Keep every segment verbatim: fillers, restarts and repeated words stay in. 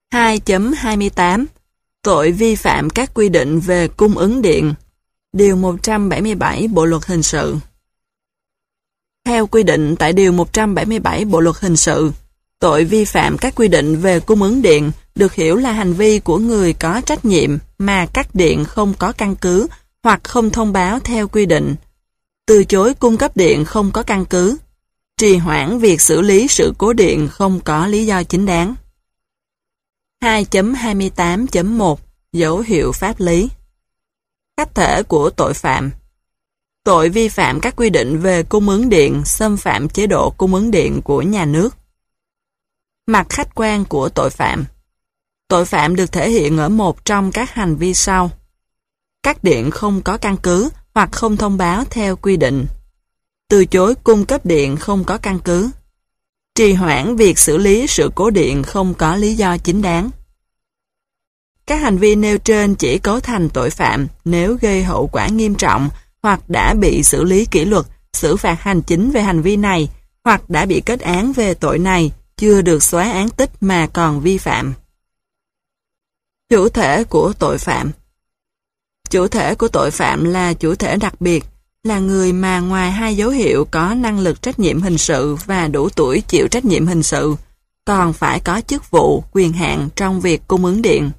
hai chấm hai mươi tám Tội vi phạm các quy định về cung ứng điện. Điều một trăm bảy mươi bảy Bộ Luật Hình sự. Theo quy định tại Điều một trăm bảy mươi bảy Bộ Luật Hình sự, tội vi phạm các quy định về cung ứng điện được hiểu là hành vi của người có trách nhiệm mà cắt điện không có căn cứ hoặc không thông báo theo quy định, từ chối cung cấp điện không có căn cứ, trì hoãn việc xử lý sự cố điện không có lý do chính đáng. hai chấm hai mươi tám chấm một Dấu hiệu pháp lý. Khách thể của tội phạm. Tội vi phạm các quy định về cung ứng điện, xâm phạm chế độ cung ứng điện của nhà nước. Mặt khách quan của tội phạm. Tội phạm được thể hiện ở một trong các hành vi sau: cắt điện không có căn cứ hoặc không thông báo theo quy định, từ chối cung cấp điện không có căn cứ, trì hoãn việc xử lý sự cố điện không có lý do chính đáng. Các hành vi nêu trên chỉ cấu thành tội phạm nếu gây hậu quả nghiêm trọng hoặc đã bị xử lý kỷ luật, xử phạt hành chính về hành vi này hoặc đã bị kết án về tội này, chưa được xóa án tích mà còn vi phạm. Chủ thể của tội phạm. Chủ thể của tội phạm là chủ thể đặc biệt, là người mà ngoài hai dấu hiệu có năng lực trách nhiệm hình sự và đủ tuổi chịu trách nhiệm hình sự, còn phải có chức vụ, quyền hạn trong việc cung ứng điện.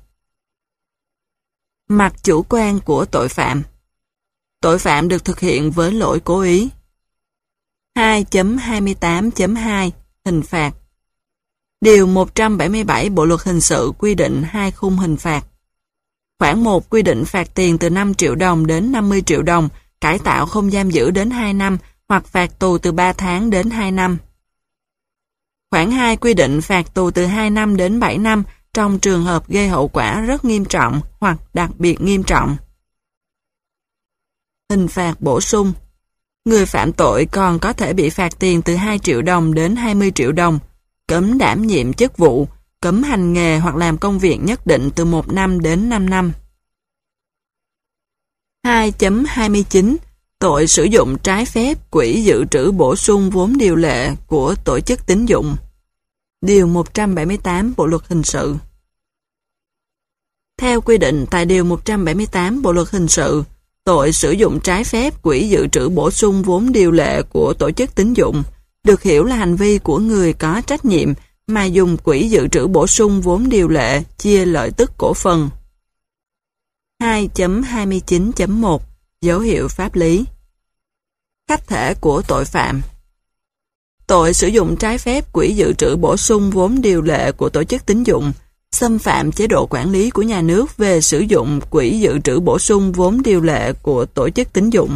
Mặt chủ quan của tội phạm. Tội phạm được thực hiện với lỗi cố ý. hai chấm hai mươi tám chấm hai Hình phạt. Điều một trăm bảy mươi bảy Bộ Luật Hình sự quy định hai khung hình phạt. Khoản một quy định phạt tiền từ năm triệu đồng đến năm mươi triệu đồng, cải tạo không giam giữ đến hai năm hoặc phạt tù từ ba tháng đến hai năm. Khoản hai quy định phạt tù từ hai năm đến bảy năm trong trường hợp gây hậu quả rất nghiêm trọng hoặc đặc biệt nghiêm trọng. Hình phạt bổ sung. Người phạm tội còn có thể bị phạt tiền từ hai triệu đồng đến hai mươi triệu đồng, cấm đảm nhiệm chức vụ, cấm hành nghề hoặc làm công việc nhất định từ một năm đến năm năm. hai chấm hai mươi chín Tội sử dụng trái phép quỹ dự trữ bổ sung vốn điều lệ của tổ chức tín dụng. Điều một trăm bảy mươi tám Bộ Luật Hình sự. Theo quy định tại Điều một trăm bảy mươi tám Bộ Luật Hình sự, tội sử dụng trái phép quỹ dự trữ bổ sung vốn điều lệ của tổ chức tín dụng được hiểu là hành vi của người có trách nhiệm mà dùng quỹ dự trữ bổ sung vốn điều lệ chia lợi tức cổ phần. hai chấm hai mươi chín chấm một Dấu hiệu pháp lý. Khách thể của tội phạm. Tội sử dụng trái phép quỹ dự trữ bổ sung vốn điều lệ của tổ chức tín dụng, xâm phạm chế độ quản lý của nhà nước về sử dụng quỹ dự trữ bổ sung vốn điều lệ của tổ chức tín dụng.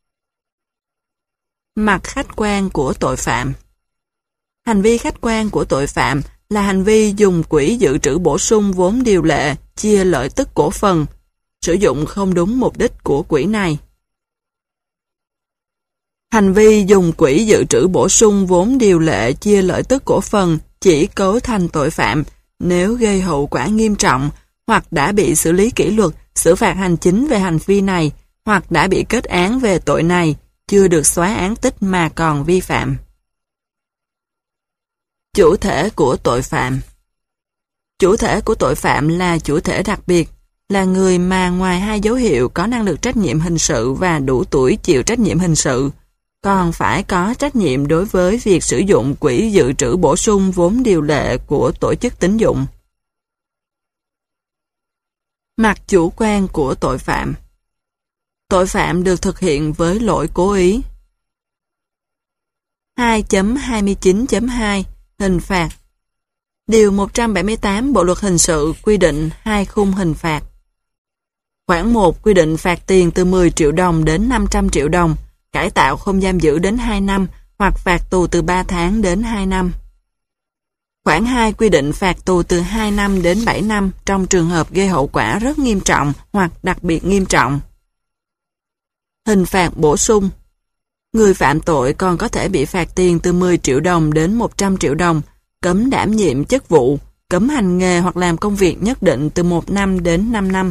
Mặt khách quan của tội phạm. Hành vi khách quan của tội phạm là hành vi dùng quỹ dự trữ bổ sung vốn điều lệ chia lợi tức cổ phần, sử dụng không đúng mục đích của quỹ này. Hành vi dùng quỹ dự trữ bổ sung vốn điều lệ chia lợi tức cổ phần chỉ cấu thành tội phạm nếu gây hậu quả nghiêm trọng hoặc đã bị xử lý kỷ luật, xử phạt hành chính về hành vi này hoặc đã bị kết án về tội này, chưa được xóa án tích mà còn vi phạm. Chủ thể của tội phạm. Chủ thể của tội phạm là chủ thể đặc biệt, là người mà ngoài hai dấu hiệu có năng lực trách nhiệm hình sự và đủ tuổi chịu trách nhiệm hình sự, còn phải có trách nhiệm đối với việc sử dụng quỹ dự trữ bổ sung vốn điều lệ của tổ chức tín dụng. Mặt chủ quan của tội phạm. Tội phạm được thực hiện với lỗi cố ý. hai chấm hai mươi chín chấm hai Hình phạt. Điều một trăm bảy mươi tám Bộ Luật Hình sự quy định hai khung hình phạt. Khoản một quy định phạt tiền từ mười triệu đồng đến năm trăm triệu đồng, cải tạo không giam giữ đến hai năm hoặc phạt tù từ ba tháng đến hai năm. Khoản hai quy định phạt tù từ hai năm đến bảy năm trong trường hợp gây hậu quả rất nghiêm trọng hoặc đặc biệt nghiêm trọng. Hình phạt bổ sung. Người phạm tội còn có thể bị phạt tiền từ mười triệu đồng đến một trăm triệu đồng, cấm đảm nhiệm chức vụ, cấm hành nghề hoặc làm công việc nhất định từ một năm đến năm năm.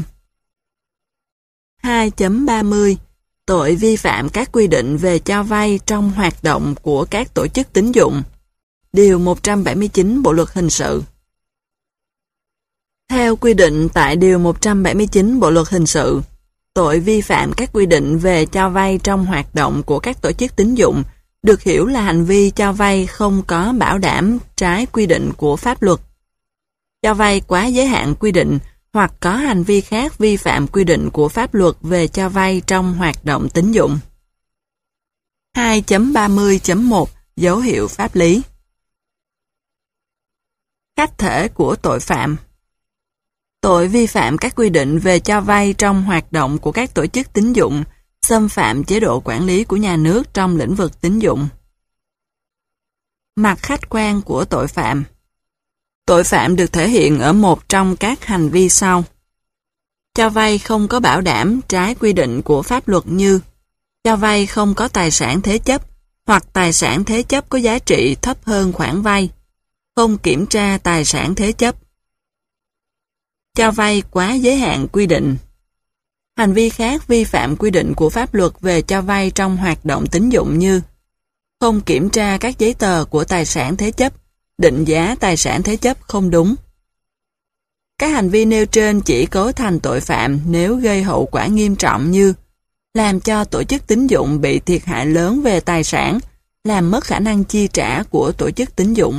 hai chấm ba mươi Tội vi phạm các quy định về cho vay trong hoạt động của các tổ chức tín dụng. Điều một trăm bảy mươi chín Bộ Luật Hình sự. Theo quy định tại Điều một trăm bảy mươi chín Bộ Luật Hình sự, tội vi phạm các quy định về cho vay trong hoạt động của các tổ chức tín dụng được hiểu là hành vi cho vay không có bảo đảm trái quy định của pháp luật. Cho vay quá giới hạn quy định hoặc có hành vi khác vi phạm quy định của pháp luật về cho vay trong hoạt động tín dụng. hai chấm ba mươi chấm một Dấu hiệu pháp lý. Khách thể của tội phạm. Tội vi phạm các quy định về cho vay trong hoạt động của các tổ chức tín dụng, xâm phạm chế độ quản lý của nhà nước trong lĩnh vực tín dụng. Mặt khách quan của tội phạm. Tội phạm được thể hiện ở một trong các hành vi sau. Cho vay không có bảo đảm trái quy định của pháp luật như cho vay không có tài sản thế chấp hoặc tài sản thế chấp có giá trị thấp hơn khoản vay, không kiểm tra tài sản thế chấp. Cho vay quá giới hạn quy định. Hành vi khác vi phạm quy định của pháp luật về cho vay trong hoạt động tín dụng như không kiểm tra các giấy tờ của tài sản thế chấp, định giá tài sản thế chấp không đúng. Các hành vi nêu trên chỉ cấu thành tội phạm nếu gây hậu quả nghiêm trọng như làm cho tổ chức tín dụng bị thiệt hại lớn về tài sản, làm mất khả năng chi trả của tổ chức tín dụng.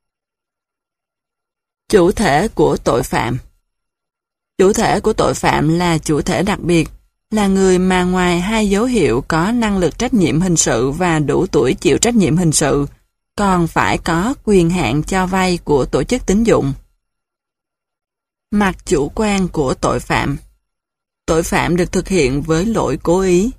Chủ thể của tội phạm. Chủ thể của tội phạm là chủ thể đặc biệt, là người mà ngoài hai dấu hiệu có năng lực trách nhiệm hình sự và đủ tuổi chịu trách nhiệm hình sự, còn phải có quyền hạn cho vay của tổ chức tín dụng. Mặt chủ quan của tội phạm. Tội phạm được thực hiện với lỗi cố ý.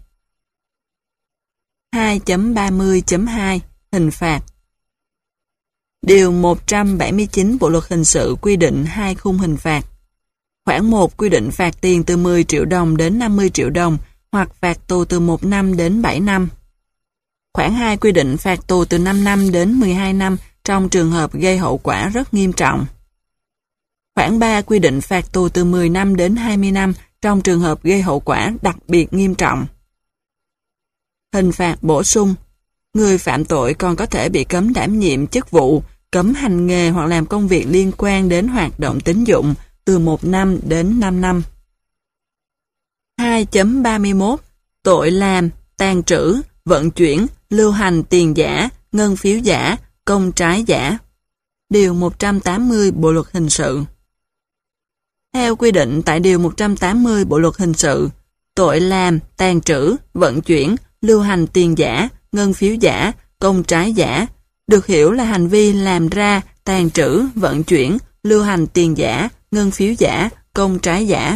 hai chấm ba mươi chấm hai Hình phạt. Điều một trăm bảy mươi chín Bộ Luật Hình sự quy định hai khung hình phạt. Khoản một quy định phạt tiền từ mười triệu đồng đến năm mươi triệu đồng hoặc phạt tù từ một năm đến bảy năm. Khoản hai quy định phạt tù từ năm năm đến mười hai năm trong trường hợp gây hậu quả rất nghiêm trọng. Khoản ba quy định phạt tù từ mười năm đến hai mươi năm trong trường hợp gây hậu quả đặc biệt nghiêm trọng. Hình phạt bổ sung. Người phạm tội còn có thể bị cấm đảm nhiệm chức vụ, cấm hành nghề hoặc làm công việc liên quan đến hoạt động tín dụng từ một năm đến năm năm. hai chấm ba mươi mốt Tội làm, tàng trữ, vận chuyển, lưu hành tiền giả, ngân phiếu giả, công trái giả. Điều một trăm tám mươi Bộ Luật Hình sự. Theo quy định tại Điều một trăm tám mươi Bộ Luật Hình sự, tội làm, tàng trữ, vận chuyển, lưu hành tiền giả, ngân phiếu giả, công trái giả, được hiểu là hành vi làm ra, tàng trữ, vận chuyển, lưu hành tiền giả, ngân phiếu giả, công trái giả.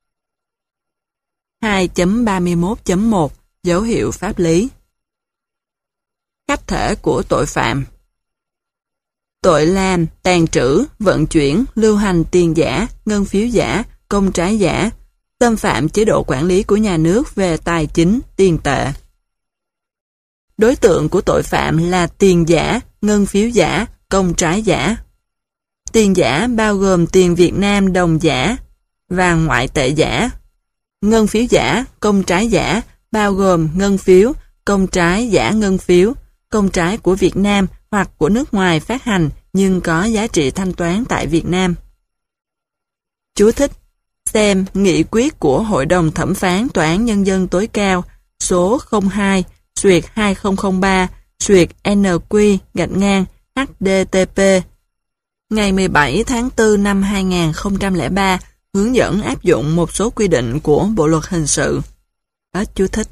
hai chấm ba mươi mốt chấm một Dấu hiệu pháp lý. Khách thể của tội phạm. Tội làm, tàng trữ, vận chuyển, lưu hành tiền giả, ngân phiếu giả, công trái giả, xâm phạm chế độ quản lý của nhà nước về tài chính, tiền tệ. Đối tượng của tội phạm là tiền giả, ngân phiếu giả, công trái giả. Tiền giả bao gồm tiền Việt Nam đồng giả, vàng ngoại tệ giả. Ngân phiếu giả, công trái giả bao gồm ngân phiếu, công trái giả ngân phiếu, công trái của Việt Nam hoặc của nước ngoài phát hành nhưng có giá trị thanh toán tại Việt Nam. Chú thích: xem nghị quyết của Hội đồng Thẩm phán Tòa án Nhân dân tối cao số không hai xuyệt hai không không ba xuyệt N Q gạch ngang H D T P ngày mười bảy tháng tư năm hai nghìn không trăm lẻ ba hướng dẫn áp dụng một số quy định của Bộ Luật Hình sự. Hết chú thích.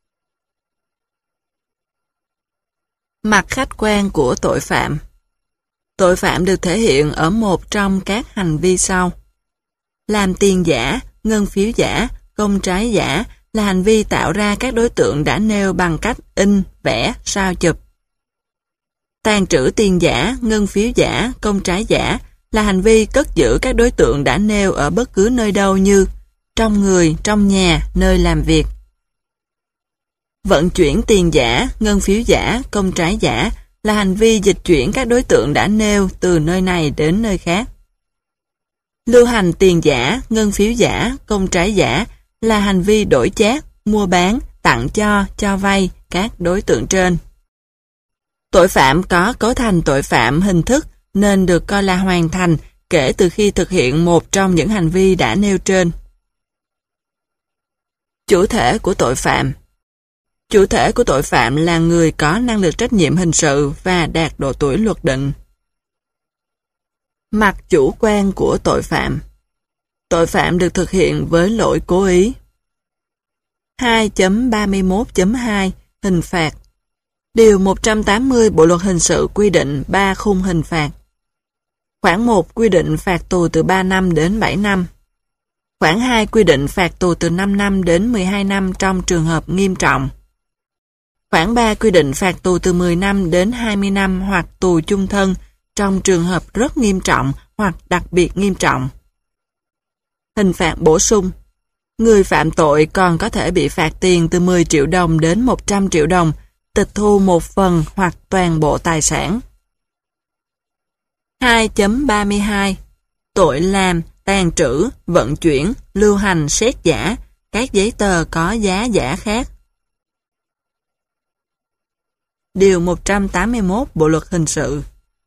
Mặt khách quan của tội phạm. Tội phạm được thể hiện ở một trong các hành vi sau. Làm tiền giả, ngân phiếu giả, công trái giả là hành vi tạo ra các đối tượng đã nêu bằng cách in, vẽ, sao chụp. Tàng trữ tiền giả, ngân phiếu giả, công trái giả là hành vi cất giữ các đối tượng đã nêu ở bất cứ nơi đâu như trong người, trong nhà, nơi làm việc. Vận chuyển tiền giả, ngân phiếu giả, công trái giả là hành vi dịch chuyển các đối tượng đã nêu từ nơi này đến nơi khác. Lưu hành tiền giả, ngân phiếu giả, công trái giả là hành vi đổi chác, mua bán, tặng cho, cho vay các đối tượng trên. Tội phạm có cấu thành tội phạm hình thức nên được coi là hoàn thành kể từ khi thực hiện một trong những hành vi đã nêu trên. Chủ thể của tội phạm. Chủ thể của tội phạm là người có năng lực trách nhiệm hình sự và đạt độ tuổi luật định. Mặt chủ quan của tội phạm. Tội phạm được thực hiện với lỗi cố ý. hai chấm ba mươi mốt chấm hai Hình phạt. Điều một trăm tám mươi Bộ luật hình sự quy định ba khung hình phạt. Khoản một quy định phạt tù từ ba năm đến bảy năm. Khoản hai quy định phạt tù từ năm năm đến mười hai năm trong trường hợp nghiêm trọng. Khoản ba quy định phạt tù từ mười năm đến hai mươi năm hoặc tù chung thân trong trường hợp rất nghiêm trọng hoặc đặc biệt nghiêm trọng. Hình phạt bổ sung. Người phạm tội còn có thể bị phạt tiền từ mười triệu đồng đến một trăm triệu đồng, tịch thu một phần hoặc toàn bộ tài sản. hai chấm ba mươi hai Tội làm, tàng trữ, vận chuyển, lưu hành xét giả, các giấy tờ có giá giả khác. Điều một trăm tám mươi mốt Bộ luật hình sự.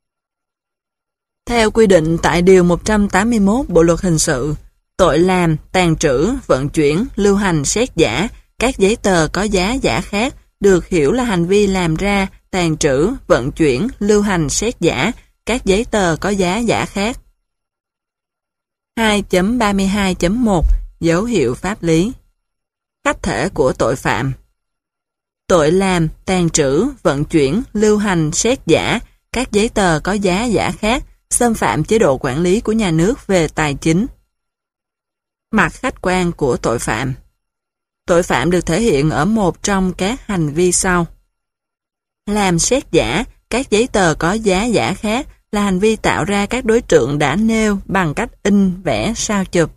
Theo quy định tại Điều một trăm tám mươi mốt Bộ luật hình sự, tội làm, tàng trữ, vận chuyển, lưu hành xét giả, các giấy tờ có giá giả khác được hiểu là hành vi làm ra, tàng trữ, vận chuyển, lưu hành xét giả, các giấy tờ có giá giả khác. hai chấm ba mươi hai chấm một Dấu hiệu pháp lý. Khách thể của tội phạm. Tội làm, tàng trữ, vận chuyển, lưu hành, xét giả, các giấy tờ có giá giả khác, xâm phạm chế độ quản lý của nhà nước về tài chính. Mặt khách quan của tội phạm. Tội phạm được thể hiện ở một trong các hành vi sau. Làm xét giả, các giấy tờ có giá giả khác là hành vi tạo ra các đối tượng đã nêu bằng cách in, vẽ, sao chụp.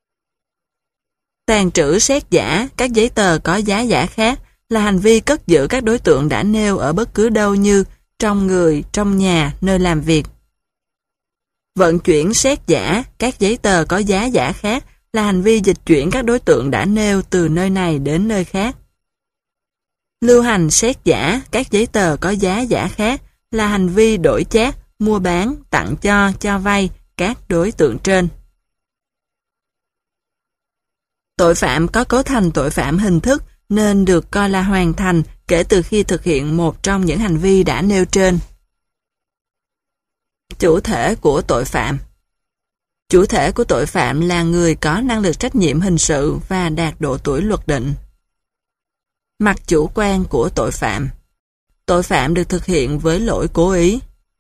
Tàng trữ xét giả, các giấy tờ có giá giả khác là hành vi cất giữ các đối tượng đã nêu ở bất cứ đâu như trong người, trong nhà, nơi làm việc. Vận chuyển xét giả, các giấy tờ có giá giả khác là hành vi dịch chuyển các đối tượng đã nêu từ nơi này đến nơi khác. Lưu hành xét giả, các giấy tờ có giá giả khác là hành vi đổi chác, mua bán, tặng cho, cho vay các đối tượng trên. Tội phạm có cấu thành tội phạm hình thức nên được coi là hoàn thành kể từ khi thực hiện một trong những hành vi đã nêu trên. Chủ thể của tội phạm. Chủ thể của tội phạm là người có năng lực trách nhiệm hình sự và đạt độ tuổi luật định. Mặt chủ quan của tội phạm. Tội phạm được thực hiện với lỗi cố ý.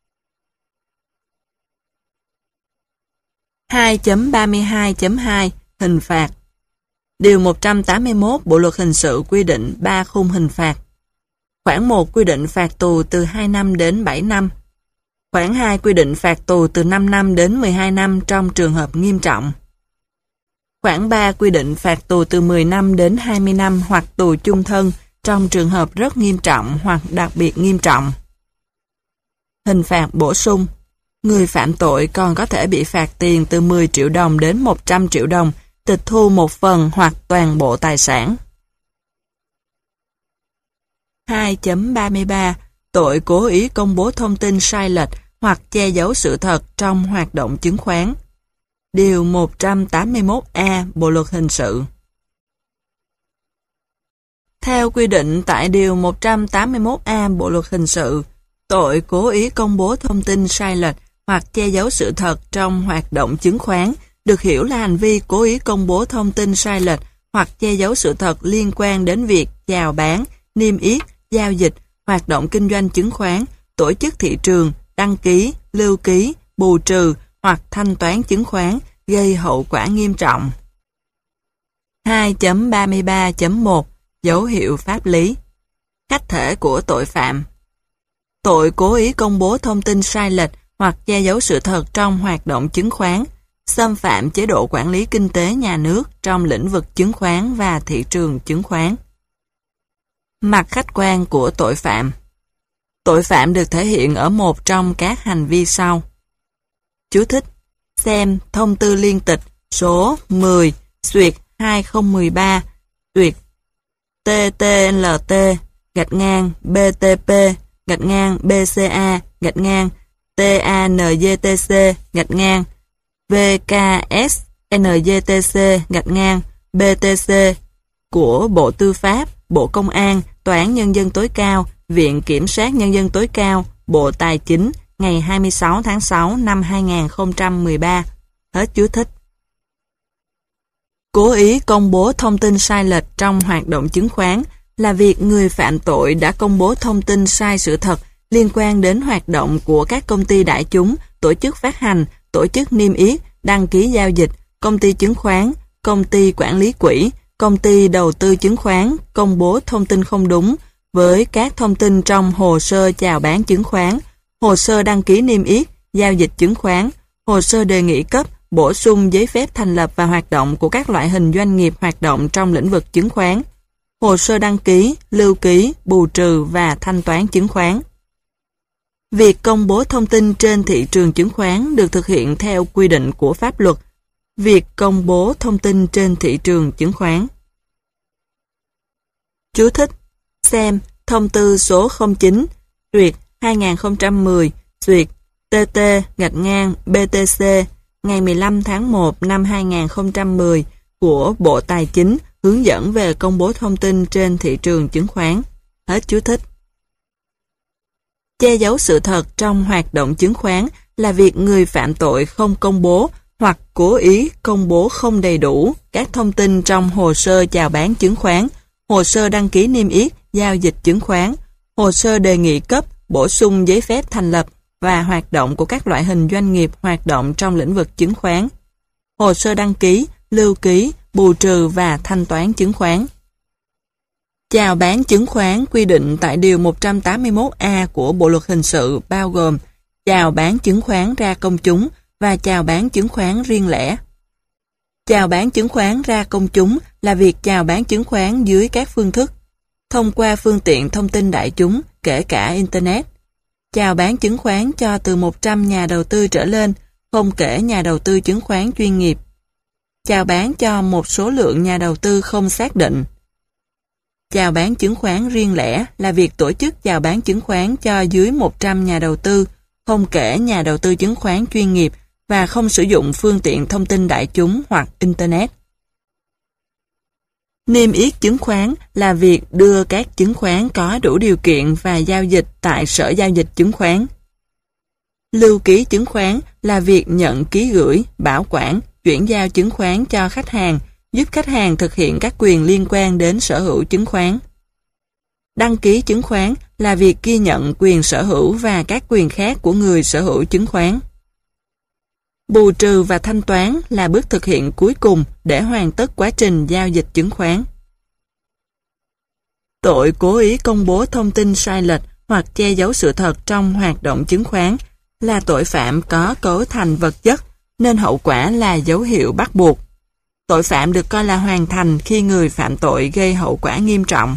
hai chấm ba mươi hai chấm hai Hình phạt. Điều một trăm tám mươi mốt Bộ luật hình sự quy định ba khung hình phạt. Khoản một quy định phạt tù từ hai năm đến bảy năm. Khoản hai quy định phạt tù từ năm năm đến mười hai năm trong trường hợp nghiêm trọng. Khoản ba quy định phạt tù từ mười năm đến hai mươi năm hoặc tù chung thân trong trường hợp rất nghiêm trọng hoặc đặc biệt nghiêm trọng. Hình phạt bổ sung. Người phạm tội còn có thể bị phạt tiền từ mười triệu đồng đến một trăm triệu đồng, tịch thu một phần hoặc toàn bộ tài sản. hai chấm ba mươi ba Tội cố ý công bố thông tin sai lệch hoặc che giấu sự thật trong hoạt động chứng khoán. Điều một trăm tám mươi mốt A Bộ luật hình sự. Theo quy định tại Điều một trăm tám mươi mốt A Bộ luật hình sự, tội cố ý công bố thông tin sai lệch hoặc che giấu sự thật trong hoạt động chứng khoán được hiểu là hành vi cố ý công bố thông tin sai lệch hoặc che giấu sự thật liên quan đến việc chào bán, niêm yết, giao dịch, hoạt động kinh doanh chứng khoán, tổ chức thị trường, đăng ký, lưu ký, bù trừ hoặc thanh toán chứng khoán gây hậu quả nghiêm trọng. hai chấm ba mươi ba chấm một Dấu hiệu pháp lý. Khách thể của tội phạm. Tội cố ý công bố thông tin sai lệch hoặc che giấu sự thật trong hoạt động chứng khoán, xâm phạm chế độ quản lý kinh tế nhà nước trong lĩnh vực chứng khoán và thị trường chứng khoán. Mặt khách quan của tội phạm. Tội phạm được thể hiện ở một trong các hành vi sau. Chú thích: xem thông tư liên tịch số mười xuyệt hai không một ba xuyệt T T L T gạch ngang B T P gạch ngang B C A gạch ngang T A N G T C gạch ngang vê ca ét en giê tê xê gạch ngang bê tê xê của Bộ Tư pháp, Bộ Công an, Tòa án Nhân dân tối cao, Viện Kiểm sát Nhân dân tối cao, Bộ Tài chính ngày hai mươi sáu tháng sáu năm hai nghìn không trăm mười ba. Hết chú thích. Cố ý công bố thông tin sai lệch trong hoạt động chứng khoán là việc người phạm tội đã công bố thông tin sai sự thật liên quan đến hoạt động của các công ty đại chúng, tổ chức phát hành, tổ chức niêm yết, đăng ký giao dịch, công ty chứng khoán, công ty quản lý quỹ, công ty đầu tư chứng khoán, công bố thông tin không đúng với các thông tin trong hồ sơ chào bán chứng khoán, hồ sơ đăng ký niêm yết, giao dịch chứng khoán, hồ sơ đề nghị cấp, bổ sung giấy phép thành lập và hoạt động của các loại hình doanh nghiệp hoạt động trong lĩnh vực chứng khoán, hồ sơ đăng ký, lưu ký, bù trừ và thanh toán chứng khoán. Việc công bố thông tin trên thị trường chứng khoán được thực hiện theo quy định của pháp luật. Việc công bố thông tin trên thị trường chứng khoán. Chú thích: xem thông tư số không chín duyệt hai nghìn không trăm mười duyệt tê tê gạch ngang bê tê xê ngày mười lăm tháng một năm hai nghìn không trăm mười của Bộ Tài chính hướng dẫn về công bố thông tin trên thị trường chứng khoán. Hết chú thích. Che giấu sự thật trong hoạt động chứng khoán là việc người phạm tội không công bố hoặc cố ý công bố không đầy đủ các thông tin trong hồ sơ chào bán chứng khoán, hồ sơ đăng ký niêm yết, giao dịch chứng khoán, hồ sơ đề nghị cấp, bổ sung giấy phép thành lập và hoạt động của các loại hình doanh nghiệp hoạt động trong lĩnh vực chứng khoán, hồ sơ đăng ký, lưu ký, bù trừ và thanh toán chứng khoán. Chào bán chứng khoán quy định tại Điều một trăm tám mươi mốt A của Bộ Luật Hình sự bao gồm chào bán chứng khoán ra công chúng và chào bán chứng khoán riêng lẻ. Chào bán chứng khoán ra công chúng là việc chào bán chứng khoán dưới các phương thức, thông qua phương tiện thông tin đại chúng, kể cả Internet. Chào bán chứng khoán cho từ một trăm nhà đầu tư trở lên, không kể nhà đầu tư chứng khoán chuyên nghiệp. Chào bán cho một số lượng nhà đầu tư không xác định. Chào bán chứng khoán riêng lẻ là việc tổ chức chào bán chứng khoán cho dưới một trăm nhà đầu tư, không kể nhà đầu tư chứng khoán chuyên nghiệp và không sử dụng phương tiện thông tin đại chúng hoặc Internet. Niêm yết chứng khoán là việc đưa các chứng khoán có đủ điều kiện và giao dịch tại Sở Giao dịch Chứng khoán. Lưu ký chứng khoán là việc nhận ký gửi, bảo quản, chuyển giao chứng khoán cho khách hàng, giúp khách hàng thực hiện các quyền liên quan đến sở hữu chứng khoán. Đăng ký chứng khoán là việc ghi nhận quyền sở hữu và các quyền khác của người sở hữu chứng khoán. Bù trừ và thanh toán là bước thực hiện cuối cùng để hoàn tất quá trình giao dịch chứng khoán. Tội cố ý công bố thông tin sai lệch hoặc che giấu sự thật trong hoạt động chứng khoán là tội phạm có cấu thành vật chất, nên hậu quả là dấu hiệu bắt buộc. Tội phạm được coi là hoàn thành khi người phạm tội gây hậu quả nghiêm trọng.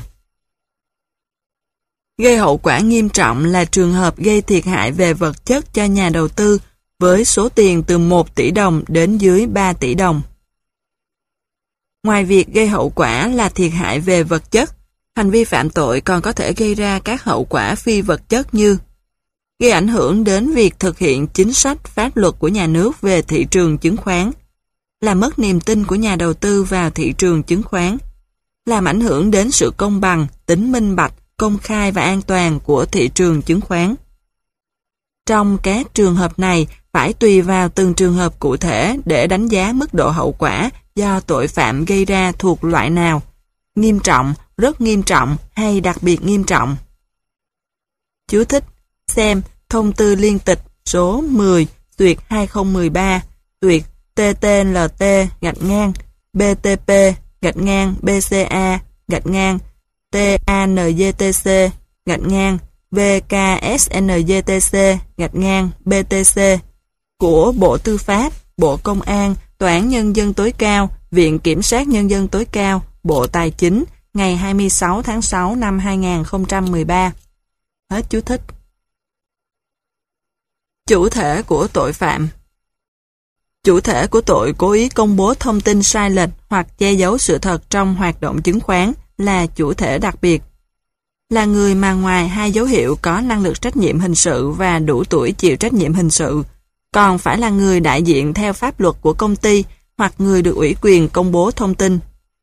Gây hậu quả nghiêm trọng là trường hợp gây thiệt hại về vật chất cho nhà đầu tư với số tiền từ một tỷ đồng đến dưới ba tỷ đồng. Ngoài việc gây hậu quả là thiệt hại về vật chất, hành vi phạm tội còn có thể gây ra các hậu quả phi vật chất như gây ảnh hưởng đến việc thực hiện chính sách pháp luật của nhà nước về thị trường chứng khoán, làm mất niềm tin của nhà đầu tư vào thị trường chứng khoán, làm ảnh hưởng đến sự công bằng, tính minh bạch, công khai và an toàn của thị trường chứng khoán. Trong các trường hợp này, phải tùy vào từng trường hợp cụ thể để đánh giá mức độ hậu quả do tội phạm gây ra thuộc loại nào, nghiêm trọng, rất nghiêm trọng hay đặc biệt nghiêm trọng. Chú thích: xem thông tư liên tịch số mười duyệt hai không một ba duyệt tê tê lờ tê gạch ngang bê tê pê gạch ngang bê xê a gạch ngang tê a en giê tê xê gạch ngang vê ca ét en giê tê xê gạch ngang bê tê xê của Bộ Tư pháp, Bộ Công an, Tòa án Nhân dân tối cao, Viện Kiểm sát Nhân dân tối cao, Bộ Tài chính ngày hai mươi sáu tháng sáu năm hai nghìn không trăm mười ba. Hết chú thích. Chủ thể của tội phạm. Chủ thể của tội cố ý công bố thông tin sai lệch hoặc che giấu sự thật trong hoạt động chứng khoán là chủ thể đặc biệt. Là người mà ngoài hai dấu hiệu có năng lực trách nhiệm hình sự và đủ tuổi chịu trách nhiệm hình sự, còn phải là người đại diện theo pháp luật của công ty hoặc người được ủy quyền công bố thông tin.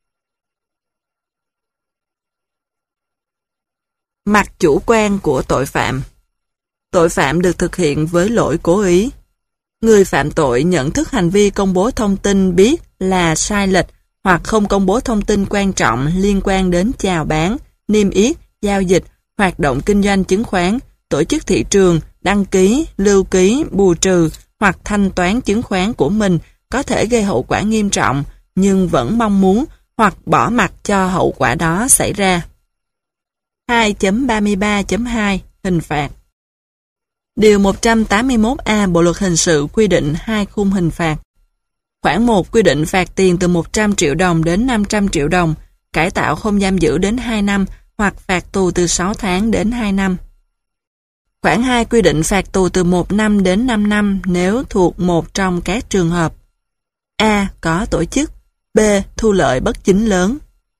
Mặt chủ quan của tội phạm. Tội phạm được thực hiện với lỗi cố ý. Người phạm tội nhận thức hành vi công bố thông tin biết là sai lệch hoặc không công bố thông tin quan trọng liên quan đến chào bán, niêm yết, giao dịch, hoạt động kinh doanh chứng khoán, tổ chức thị trường, đăng ký, lưu ký, bù trừ hoặc thanh toán chứng khoán của mình có thể gây hậu quả nghiêm trọng nhưng vẫn mong muốn hoặc bỏ mặc cho hậu quả đó xảy ra. hai chấm ba mươi ba chấm hai Hình phạt. Điều một trăm tám mươi mốt A Bộ luật hình sự quy định hai khung hình phạt. Khoản một quy định phạt tiền từ một trăm triệu đồng đến năm trăm triệu đồng, cải tạo không giam giữ đến hai năm hoặc phạt tù từ sáu tháng đến hai năm. Khoản hai quy định phạt tù từ một năm đến năm năm nếu thuộc một trong các trường hợp: A. Có tổ chức. B. Thu lợi bất chính lớn.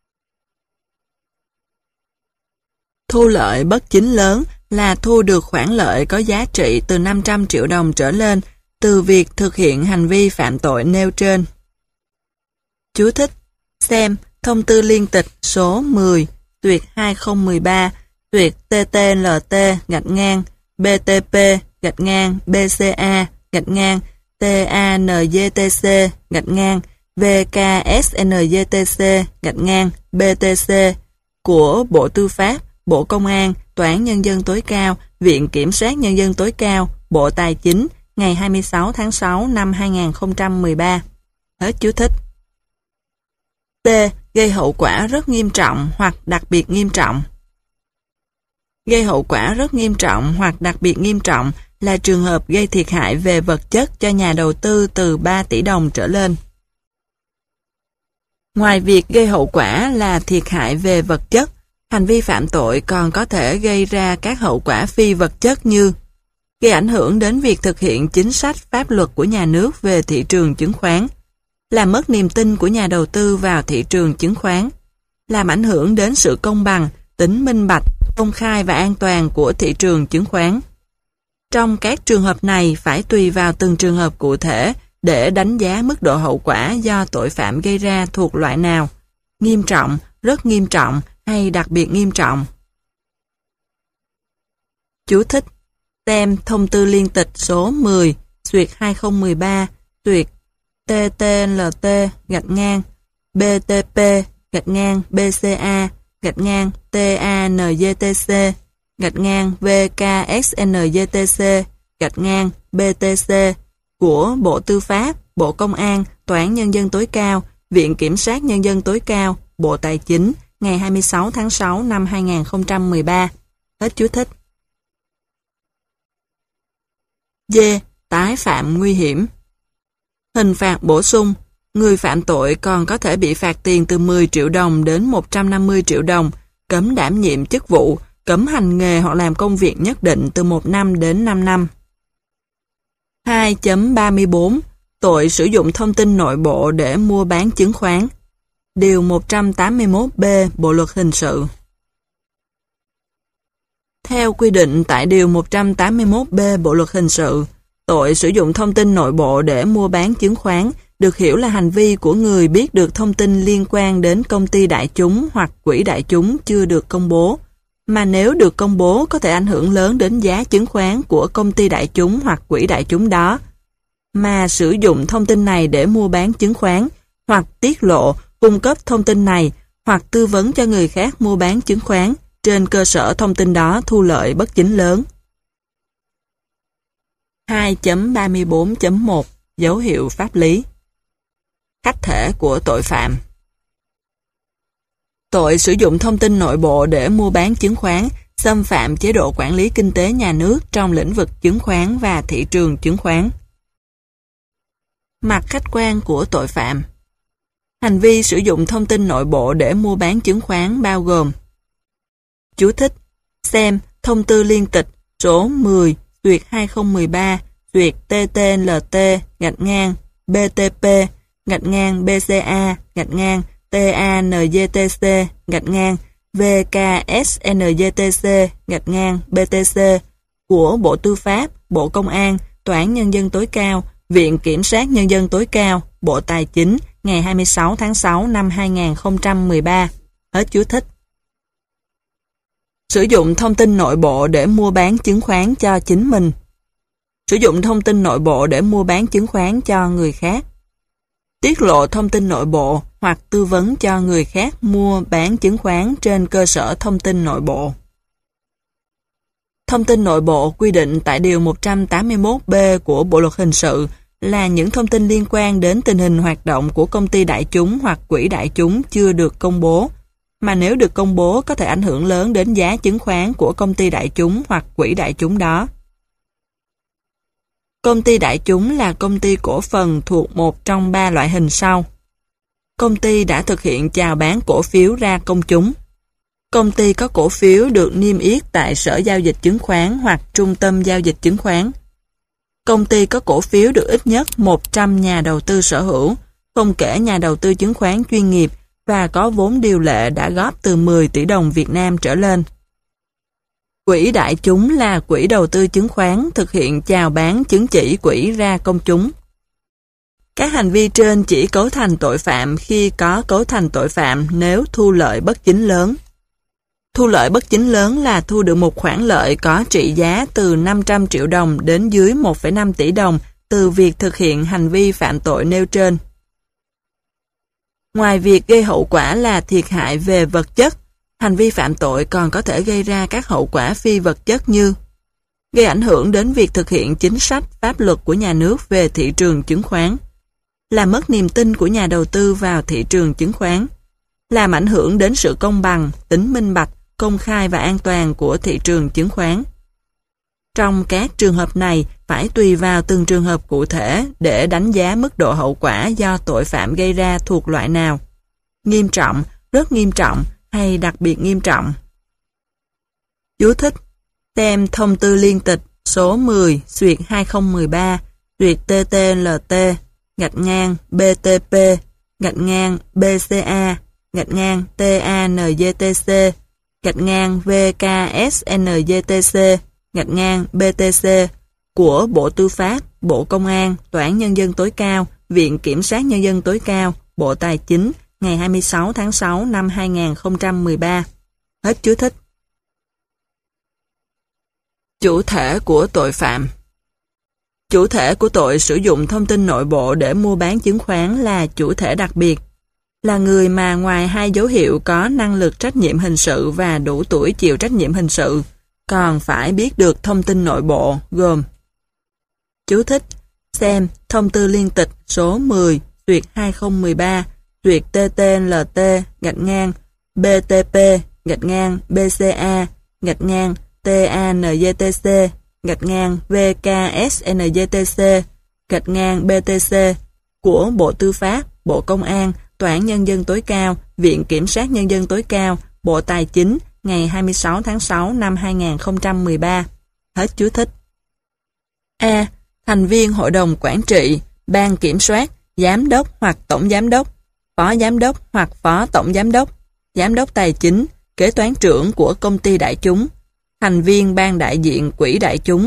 Thu lợi bất chính lớn là thu được khoản lợi có giá trị từ năm trăm triệu đồng trở lên từ việc thực hiện hành vi phạm tội nêu trên. Chú thích: xem thông tư liên tịch số mười tuyệt hai không một ba tuyệt T T L T gạch ngang B T P gạch ngang B C A gạch ngang T A N G T C gạch ngang V K S N G T C gạch ngang B T C của Bộ Tư pháp, Bộ Công an, Tòa án Nhân dân tối cao, Viện Kiểm sát Nhân dân tối cao, Bộ Tài chính ngày hai mươi sáu tháng sáu năm hai nghìn không trăm mười ba. Hết chú thích. T. Gây hậu quả rất nghiêm trọng hoặc đặc biệt nghiêm trọng. Gây hậu quả rất nghiêm trọng hoặc đặc biệt nghiêm trọng là trường hợp gây thiệt hại về vật chất cho nhà đầu tư từ ba tỷ đồng trở lên. Ngoài việc gây hậu quả là thiệt hại về vật chất, hành vi phạm tội còn có thể gây ra các hậu quả phi vật chất như gây ảnh hưởng đến việc thực hiện chính sách pháp luật của nhà nước về thị trường chứng khoán, làm mất niềm tin của nhà đầu tư vào thị trường chứng khoán, làm ảnh hưởng đến sự công bằng, tính minh bạch, công khai và an toàn của thị trường chứng khoán. Trong các trường hợp này phải tùy vào từng trường hợp cụ thể để đánh giá mức độ hậu quả do tội phạm gây ra thuộc loại nào: nghiêm trọng, rất nghiêm trọng hay đặc biệt nghiêm trọng. Chú thích: xem thông tư liên tịch số mười tuyệt hai không một ba tuyệt T T L T gạch ngang B T P gạch ngang B C A gạch ngang T A N G T C gạch ngang V K S N G T C gạch ngang B T C của Bộ Tư pháp, Bộ Công an, Tòa án Nhân dân tối cao, Viện Kiểm sát Nhân dân tối cao, Bộ Tài chính ngày hai mươi sáu tháng sáu năm hai nghìn không trăm mười ba. Hết chú thích. D. Tái phạm nguy hiểm. Hình phạt bổ sung. Người phạm tội còn có thể bị phạt tiền từ mười triệu đồng đến một trăm năm mươi triệu đồng, cấm đảm nhiệm chức vụ, cấm hành nghề hoặc làm công việc nhất định từ một năm đến năm năm. hai chấm ba mươi bốn Tội sử dụng thông tin nội bộ để mua bán chứng khoán. Điều một trăm tám mươi mốt B Bộ luật hình sự. Theo quy định tại Điều một trăm tám mươi mốt B Bộ luật hình sự, tội sử dụng thông tin nội bộ để mua bán chứng khoán được hiểu là hành vi của người biết được thông tin liên quan đến công ty đại chúng hoặc quỹ đại chúng chưa được công bố, mà nếu được công bố có thể ảnh hưởng lớn đến giá chứng khoán của công ty đại chúng hoặc quỹ đại chúng đó, mà sử dụng thông tin này để mua bán chứng khoán, hoặc tiết lộ, cung cấp thông tin này, hoặc tư vấn cho người khác mua bán chứng khoán, trên cơ sở thông tin đó thu lợi bất chính lớn. hai chấm ba mươi bốn chấm một Dấu hiệu pháp lý. Khách thể của tội phạm. Tội sử dụng thông tin nội bộ để mua bán chứng khoán xâm phạm chế độ quản lý kinh tế nhà nước trong lĩnh vực chứng khoán và thị trường chứng khoán. Mặt khách quan của tội phạm. Hành vi sử dụng thông tin nội bộ để mua bán chứng khoán bao gồm: chú thích: xem thông tư liên tịch số mười tuyệt hai không một ba tuyệt T T L T gạch ngang B T P gạch ngang B C A gạch ngang T A N G T C gạch ngang V K S N G T C gạch ngang B T C của Bộ Tư pháp, Bộ Công an, Tòa án Nhân dân tối cao, Viện Kiểm sát Nhân dân tối cao, Bộ Tài chính, ngày hai mươi sáu tháng sáu năm hai nghìn không trăm mười ba. Hết chú thích. Sử dụng thông tin nội bộ để mua bán chứng khoán cho chính mình. Sử dụng thông tin nội bộ để mua bán chứng khoán cho người khác. Tiết lộ thông tin nội bộ hoặc tư vấn cho người khác mua bán chứng khoán trên cơ sở thông tin nội bộ. Thông tin nội bộ quy định tại Điều một trăm tám mươi mốt B của Bộ Luật Hình sự là những thông tin liên quan đến tình hình hoạt động của công ty đại chúng hoặc quỹ đại chúng chưa được công bố, mà nếu được công bố có thể ảnh hưởng lớn đến giá chứng khoán của công ty đại chúng hoặc quỹ đại chúng đó. Công ty đại chúng là công ty cổ phần thuộc một trong ba loại hình sau. Công ty đã thực hiện chào bán cổ phiếu ra công chúng. Công ty có cổ phiếu được niêm yết tại Sở Giao dịch Chứng khoán hoặc Trung tâm Giao dịch Chứng khoán. Công ty có cổ phiếu được ít nhất một trăm nhà đầu tư sở hữu, không kể nhà đầu tư chứng khoán chuyên nghiệp, và có vốn điều lệ đã góp từ mười tỷ đồng Việt Nam trở lên. Quỹ đại chúng là quỹ đầu tư chứng khoán thực hiện chào bán chứng chỉ quỹ ra công chúng. Các hành vi trên chỉ cấu thành tội phạm khi có cấu thành tội phạm nếu thu lợi bất chính lớn. Thu lợi bất chính lớn là thu được một khoản lợi có trị giá từ năm trăm triệu đồng đến dưới một phẩy năm tỷ đồng từ việc thực hiện hành vi phạm tội nêu trên. Ngoài việc gây hậu quả là thiệt hại về vật chất, hành vi phạm tội còn có thể gây ra các hậu quả phi vật chất như gây ảnh hưởng đến việc thực hiện chính sách, pháp luật của nhà nước về thị trường chứng khoán, làm mất niềm tin của nhà đầu tư vào thị trường chứng khoán, làm ảnh hưởng đến sự công bằng, tính minh bạch, công khai và an toàn của thị trường chứng khoán. Trong các trường hợp này, phải tùy vào từng trường hợp cụ thể để đánh giá mức độ hậu quả do tội phạm gây ra thuộc loại nào: nghiêm trọng, rất nghiêm trọng hay đặc biệt nghiêm trọng. Chú thích: xem thông tư liên tịch số mười xuyệt hai không một ba xuyệt T T L T gạch ngang B T P gạch ngang B C A gạch ngang T A N G T C gạch ngang V K S N G T C gạch ngang B T C của Bộ Tư pháp, Bộ Công an, Tòa án Nhân dân tối cao, Viện Kiểm sát Nhân dân tối cao, Bộ Tài chính, ngày hai mươi sáu tháng sáu năm hai nghìn không trăm mười ba. Hết chú thích. Chủ thể của tội phạm. Chủ thể của tội sử dụng thông tin nội bộ để mua bán chứng khoán là chủ thể đặc biệt, là người mà ngoài hai dấu hiệu có năng lực trách nhiệm hình sự và đủ tuổi chịu trách nhiệm hình sự, còn phải biết được thông tin nội bộ gồm: chú thích: xem thông tư liên tịch số mười xuyệt hai không một ba xuyệt T T L T gạch ngang B T P gạch ngang B C A gạch ngang T A N G T C gạch ngang V K S N G T C gạch ngang B T C của Bộ Tư pháp, Bộ Công an, Tòa án Nhân dân tối cao, Viện Kiểm sát Nhân dân tối cao, Bộ Tài chính, ngày hai mươi sáu tháng sáu năm hai nghìn không trăm mười ba. Hết chú thích. A. Thành viên Hội đồng Quản trị, Ban Kiểm soát, Giám đốc hoặc Tổng Giám đốc, Phó Giám đốc hoặc Phó Tổng Giám đốc, Giám đốc Tài chính, Kế toán trưởng của công ty đại chúng, thành viên Ban đại diện quỹ đại chúng.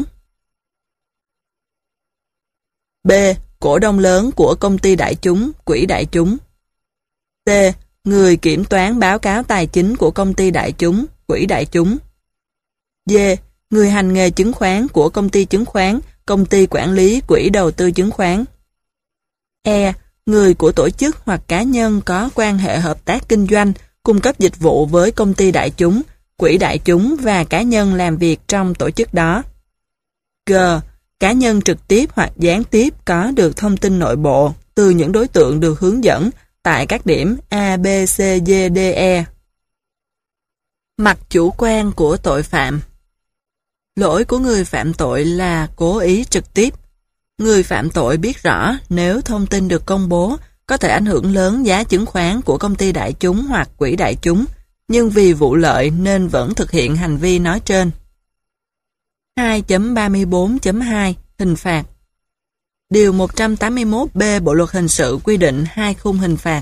B. Cổ đông lớn của công ty đại chúng, quỹ đại chúng. C. Người kiểm toán báo cáo tài chính của công ty đại chúng, quỹ đại chúng. D. Người hành nghề chứng khoán của công ty chứng khoán, công ty quản lý quỹ đầu tư chứng khoán. E. Người của tổ chức hoặc cá nhân có quan hệ hợp tác kinh doanh, cung cấp dịch vụ với công ty đại chúng, quỹ đại chúng và cá nhân làm việc trong tổ chức đó. G. Cá nhân trực tiếp hoặc gián tiếp có được thông tin nội bộ từ những đối tượng được hướng dẫn tại các điểm A, B, C, D, D, E. Mặt chủ quan của tội phạm. Lỗi của người phạm tội là cố ý trực tiếp. Người phạm tội biết rõ nếu thông tin được công bố có thể ảnh hưởng lớn giá chứng khoán của công ty đại chúng hoặc quỹ đại chúng, nhưng vì vụ lợi nên vẫn thực hiện hành vi nói trên. hai chấm ba mươi bốn chấm hai Hình phạt. Điều một trăm tám mươi mốt B Bộ Luật Hình sự quy định hai khung hình phạt.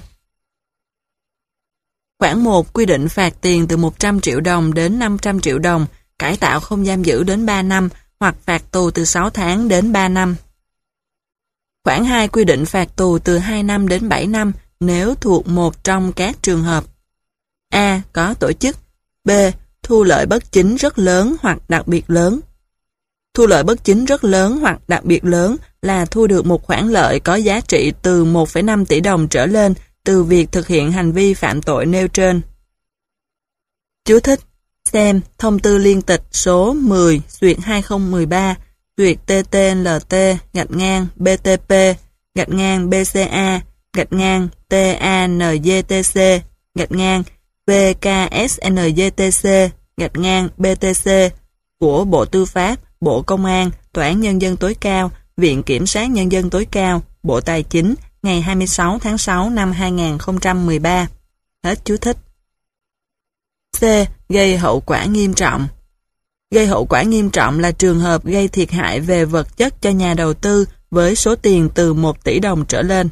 Khoản một quy định phạt tiền từ một trăm triệu đồng đến năm trăm triệu đồng, cải tạo không giam giữ đến ba năm hoặc phạt tù từ sáu tháng đến ba năm. Khoản hai quy định phạt tù từ hai năm đến bảy năm nếu thuộc một trong các trường hợp: A. Có tổ chức. B. Thu lợi bất chính rất lớn hoặc đặc biệt lớn. Thu lợi bất chính rất lớn hoặc đặc biệt lớn là thu được một khoản lợi có giá trị từ một phẩy năm tỷ đồng trở lên từ việc thực hiện hành vi phạm tội nêu trên. Chú thích: xem thông tư liên tịch số mười xuyệt hai không một ba xuyệt T T L T gạch ngang B T P gạch ngang B C A gạch ngang T A N G T C gạch ngang B K S N G T C gạch ngang B T C của Bộ Tư pháp, Bộ Công an, Tòa án Nhân dân tối cao, Viện Kiểm sát Nhân dân tối cao, Bộ Tài chính ngày hai mươi sáu tháng sáu năm hai nghìn không trăm mười ba. Hết chú thích. C. Gây hậu quả nghiêm trọng. Gây hậu quả nghiêm trọng là trường hợp gây thiệt hại về vật chất cho nhà đầu tư với số tiền từ một tỷ đồng trở lên.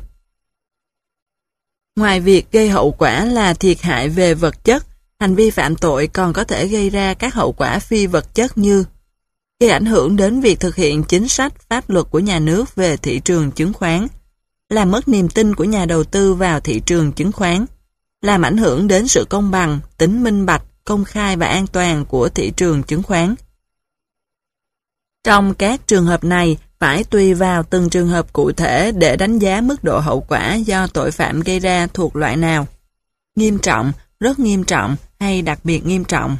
Ngoài việc gây hậu quả là thiệt hại về vật chất, hành vi phạm tội còn có thể gây ra các hậu quả phi vật chất như gây ảnh hưởng đến việc thực hiện chính sách pháp luật của nhà nước về thị trường chứng khoán, làm mất niềm tin của nhà đầu tư vào thị trường chứng khoán, làm ảnh hưởng đến sự công bằng, tính minh bạch, công khai và an toàn của thị trường chứng khoán. Trong các trường hợp này, phải tùy vào từng trường hợp cụ thể để đánh giá mức độ hậu quả do tội phạm gây ra thuộc loại nào: nghiêm trọng, rất nghiêm trọng hay đặc biệt nghiêm trọng.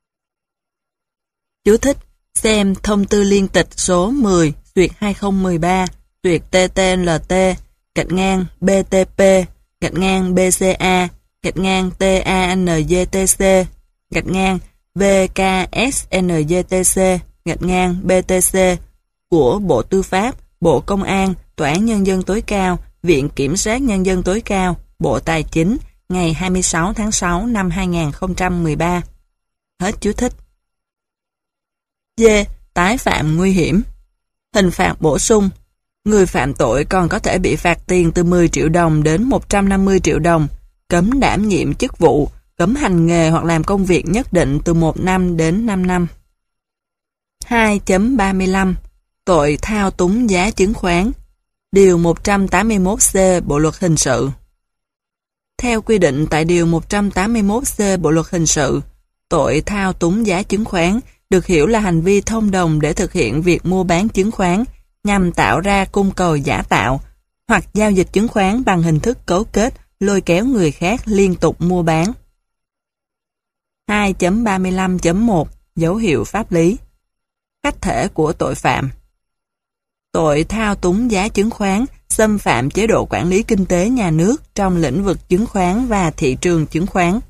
Chú thích: xem thông tư liên tịch số mười xuyệt hai không một ba xuyệt T T L T gạch ngang B T P gạch ngang B C A gạch ngang T A N G T C gạch ngang B K S N G T C gạch ngang B T C của Bộ Tư pháp, Bộ Công an, Tòa án Nhân dân tối cao, Viện Kiểm sát Nhân dân tối cao, Bộ Tài chính ngày hai mươi sáu tháng sáu năm hai nghìn không trăm mười ba. Hết chú thích. D. Tái phạm nguy hiểm. Hình phạt bổ sung. Người phạm tội còn có thể bị phạt tiền từ mười triệu đồng đến một trăm năm mươi triệu đồng, cấm đảm nhiệm chức vụ, cấm hành nghề hoặc làm công việc nhất định từ một năm đến năm năm. hai chấm ba mươi lăm Tội thao túng giá chứng khoán. Điều một trăm tám mươi mốt C Bộ Luật Hình sự. Theo quy định tại Điều một trăm tám mươi mốt C Bộ Luật Hình sự, tội thao túng giá chứng khoán được hiểu là hành vi thông đồng để thực hiện việc mua bán chứng khoán nhằm tạo ra cung cầu giả tạo hoặc giao dịch chứng khoán bằng hình thức cấu kết, lôi kéo người khác liên tục mua bán. hai chấm ba mươi lăm chấm một Dấu hiệu pháp lý. Khách thể của tội phạm. Tội thao túng giá chứng khoán xâm phạm chế độ quản lý kinh tế nhà nước trong lĩnh vực chứng khoán và thị trường chứng khoán.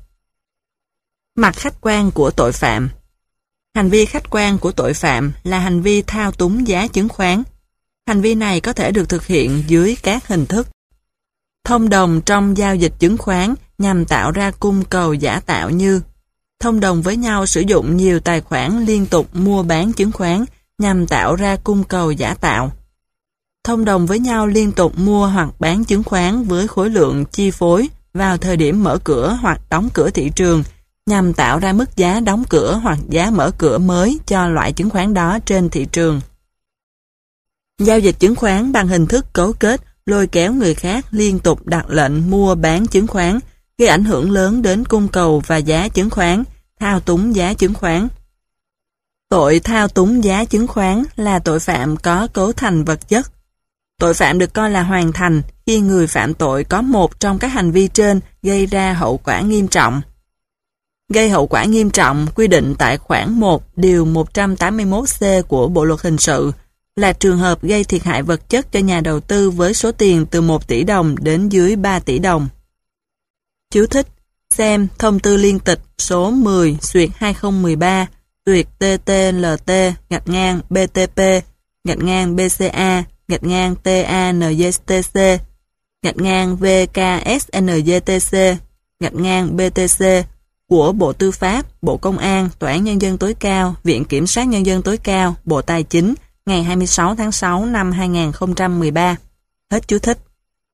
Mặt khách quan của tội phạm. Hành vi khách quan của tội phạm là hành vi thao túng giá chứng khoán. Hành vi này có thể được thực hiện dưới các hình thức: thông đồng trong giao dịch chứng khoán nhằm tạo ra cung cầu giả tạo như thông đồng với nhau sử dụng nhiều tài khoản liên tục mua bán chứng khoán nhằm tạo ra cung cầu giả tạo. Thông đồng với nhau liên tục mua hoặc bán chứng khoán với khối lượng chi phối vào thời điểm mở cửa hoặc đóng cửa thị trường nhằm tạo ra mức giá đóng cửa hoặc giá mở cửa mới cho loại chứng khoán đó trên thị trường. Giao dịch chứng khoán bằng hình thức cấu kết, lôi kéo người khác liên tục đặt lệnh mua bán chứng khoán, gây ảnh hưởng lớn đến cung cầu và giá chứng khoán, thao túng giá chứng khoán. Tội thao túng giá chứng khoán là tội phạm có cấu thành vật chất. Tội phạm được coi là hoàn thành khi người phạm tội có một trong các hành vi trên gây ra hậu quả nghiêm trọng. Gây hậu quả nghiêm trọng quy định tại khoản một điều một trăm tám mươi mốt C của Bộ Luật Hình sự là trường hợp gây thiệt hại vật chất cho nhà đầu tư với số tiền từ một tỷ đồng đến dưới ba tỷ đồng. Chú thích: xem thông tư liên tịch số mười xuyệt hai không một ba xuyệt T T L T gạch ngang B T P gạch ngang B C A gạch ngang T A N G T C gạch ngang V K S N G T C gạch ngang B T C của Bộ Tư pháp, Bộ Công an, Tòa án Nhân dân tối cao, Viện Kiểm sát Nhân dân tối cao, Bộ Tài chính ngày hai mươi sáu tháng sáu năm hai nghìn không trăm mười ba. Hết chú thích.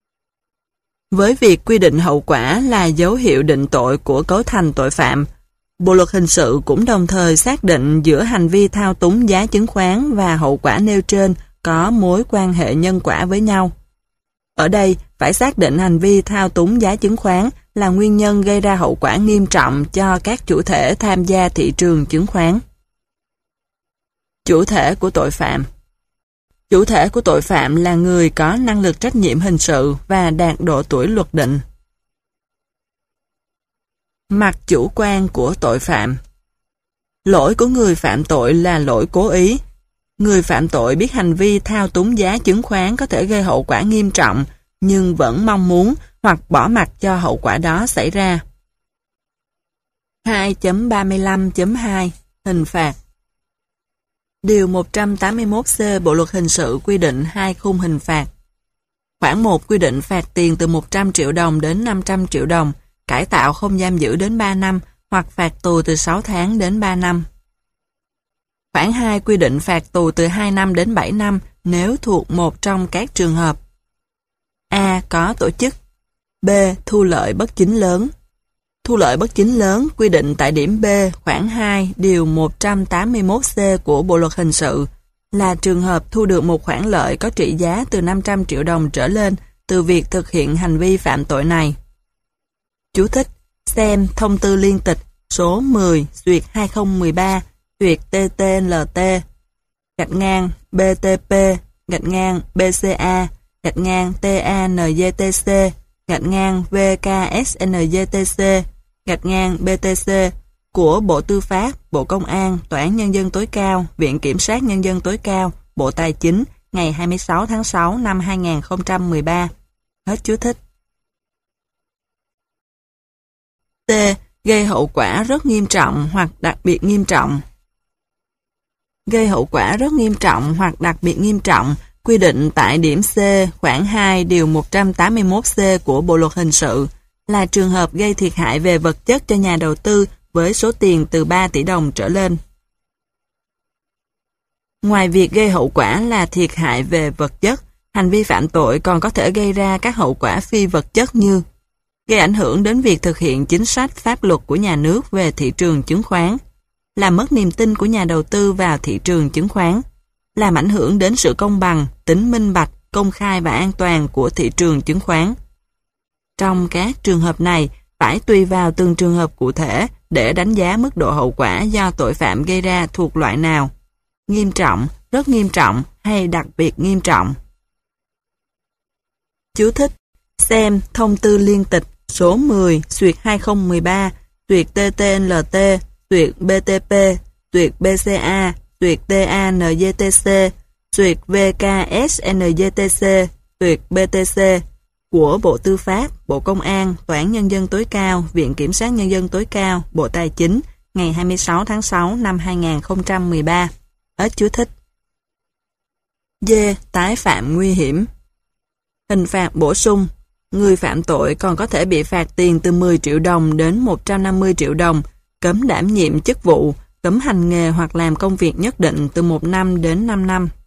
Với việc quy định hậu quả là dấu hiệu định tội của cấu thành tội phạm, Bộ luật hình sự cũng đồng thời xác định giữa hành vi thao túng giá chứng khoán và hậu quả nêu trên có mối quan hệ nhân quả với nhau. Ở đây, phải xác định hành vi thao túng giá chứng khoán là nguyên nhân gây ra hậu quả nghiêm trọng cho các chủ thể tham gia thị trường chứng khoán. Chủ thể của tội phạm. Chủ thể của tội phạm là người có năng lực trách nhiệm hình sự và đạt độ tuổi luật định. Mặt chủ quan của tội phạm. Lỗi của người phạm tội là lỗi cố ý. Người phạm tội biết hành vi thao túng giá chứng khoán có thể gây hậu quả nghiêm trọng, nhưng vẫn mong muốn hoặc bỏ mặc cho hậu quả đó xảy ra. hai chấm ba mươi lăm chấm hai Hình phạt. Điều một trăm tám mươi mốt C Bộ luật hình sự quy định hai khung hình phạt. Khoản một quy định phạt tiền từ một trăm triệu đồng đến năm trăm triệu đồng, cải tạo không giam giữ đến ba năm hoặc phạt tù từ sáu tháng đến ba năm. Khoản hai quy định phạt tù từ hai năm đến bảy năm nếu thuộc một trong các trường hợp: A. Có tổ chức. B. Thu lợi bất chính lớn. Thu lợi bất chính lớn quy định tại điểm B khoản hai điều một trăm tám mươi mốt C của Bộ luật hình sự là trường hợp thu được một khoản lợi có trị giá từ năm trăm triệu đồng trở lên từ việc thực hiện hành vi phạm tội này. Chú thích: xem thông tư liên tịch số mười duyệt hai không một ba duyệt T T L T gạch ngang B T P gạch ngang B C A gạch ngang T A N G T C gạch ngang V K S N G T C gạch ngang B T C của Bộ Tư pháp, Bộ Công an, Tòa án Nhân dân tối cao, Viện Kiểm sát Nhân dân tối cao, Bộ Tài chính ngày hai mươi sáu tháng sáu năm hai nghìn không trăm mười ba. Hết chú thích. T. Gây hậu quả rất nghiêm trọng hoặc đặc biệt nghiêm trọng. Gây hậu quả rất nghiêm trọng hoặc đặc biệt nghiêm trọng quy định tại điểm C khoản hai điều một trăm tám mươi mốt C của Bộ luật hình sự là trường hợp gây thiệt hại về vật chất cho nhà đầu tư với số tiền từ ba tỷ đồng trở lên. Ngoài việc gây hậu quả là thiệt hại về vật chất, hành vi phạm tội còn có thể gây ra các hậu quả phi vật chất như gây ảnh hưởng đến việc thực hiện chính sách pháp luật của nhà nước về thị trường chứng khoán, làm mất niềm tin của nhà đầu tư vào thị trường chứng khoán, làm ảnh hưởng đến sự công bằng, tính minh bạch, công khai và an toàn của thị trường chứng khoán. Trong các trường hợp này, phải tùy vào từng trường hợp cụ thể để đánh giá mức độ hậu quả do tội phạm gây ra thuộc loại nào: nghiêm trọng, rất nghiêm trọng hay đặc biệt nghiêm trọng. Chú thích: xem thông tư liên tịch số mười duyệt hai không một ba duyệt T T L T duyệt B T P duyệt B C A duyệt T A N G T C duyệt V K S N G T C duyệt B T C của Bộ Tư pháp, Bộ Công an, Tòa án Nhân dân tối cao, Viện Kiểm sát Nhân dân tối cao, Bộ Tài chính ngày hai mươi sáu tháng sáu năm hai nghìn không trăm mười ba. Hết chú thích. D. Tái phạm nguy hiểm. Hình phạt bổ sung. Người phạm tội còn có thể bị phạt tiền từ mười triệu đồng đến một trăm năm mươi triệu đồng, cấm đảm nhiệm chức vụ, cấm hành nghề hoặc làm công việc nhất định từ một năm đến năm năm.